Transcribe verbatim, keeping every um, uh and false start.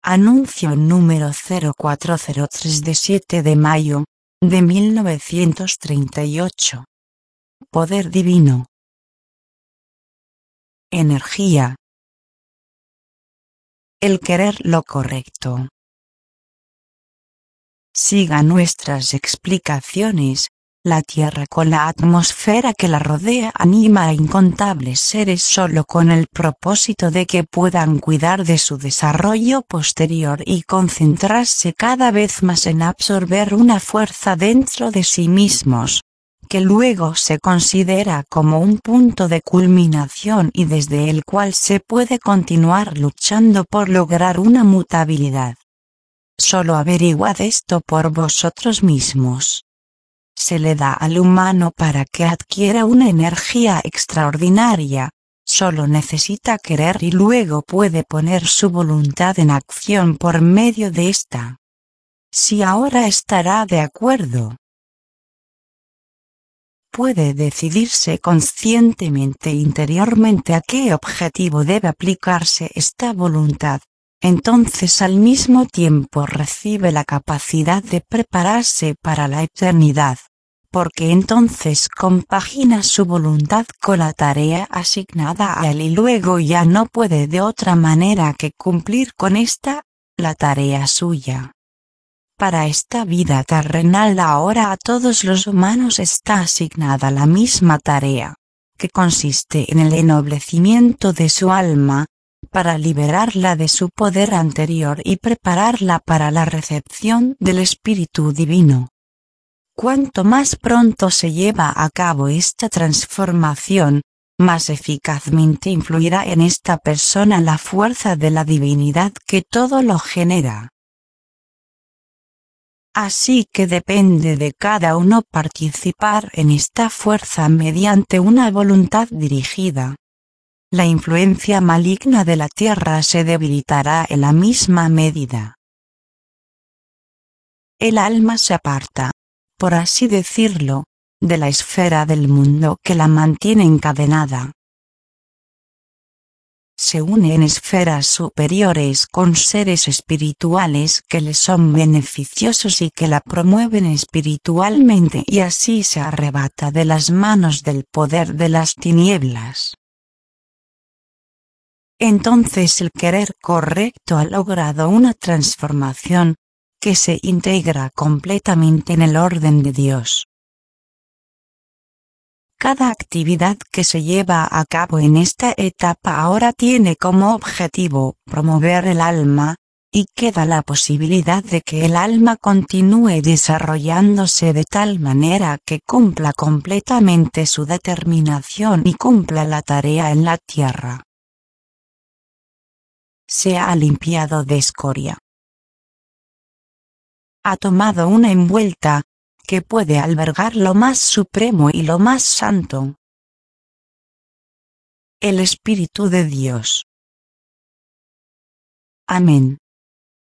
Anuncio número cero cuatro cero tres de siete de mayo, de mil novecientos treinta y ocho. Poder divino. Energía. El querer lo correcto. Siga nuestras explicaciones. La Tierra con la atmósfera que la rodea anima a incontables seres solo con el propósito de que puedan cuidar de su desarrollo posterior y concentrarse cada vez más en absorber una fuerza dentro de sí mismos, que luego se considera como un punto de culminación y desde el cual se puede continuar luchando por lograr una mutabilidad. Solo averiguad esto por vosotros mismos. Se le da al humano para que adquiera una energía extraordinaria, solo necesita querer y luego puede poner su voluntad en acción por medio de esta. Si ahora estará de acuerdo, puede decidirse conscientemente interiormente a qué objetivo debe aplicarse esta voluntad. Entonces al mismo tiempo recibe la capacidad de prepararse para la eternidad, porque entonces compagina su voluntad con la tarea asignada a él y luego ya no puede de otra manera que cumplir con esta, la tarea suya. Para esta vida terrenal ahora a todos los humanos está asignada la misma tarea, que consiste en el ennoblecimiento de su alma, para liberarla de su poder anterior y prepararla para la recepción del Espíritu Divino. Cuanto más pronto se lleva a cabo esta transformación, más eficazmente influirá en esta persona la fuerza de la divinidad que todo lo genera. Así que depende de cada uno participar en esta fuerza mediante una voluntad dirigida. La influencia maligna de la tierra se debilitará en la misma medida. El alma se aparta, por así decirlo, de la esfera del mundo que la mantiene encadenada. Se une en esferas superiores con seres espirituales que le son beneficiosos y que la promueven espiritualmente y así se arrebata de las manos del poder de las tinieblas. Entonces el querer correcto ha logrado una transformación, que se integra completamente en el orden de Dios. Cada actividad que se lleva a cabo en esta etapa ahora tiene como objetivo promover el alma, y queda la posibilidad de que el alma continúe desarrollándose de tal manera que cumpla completamente su determinación y cumpla la tarea en la tierra. Se ha limpiado de escoria. Ha tomado una envuelta, que puede albergar lo más supremo y lo más santo. El Espíritu de Dios. Amén.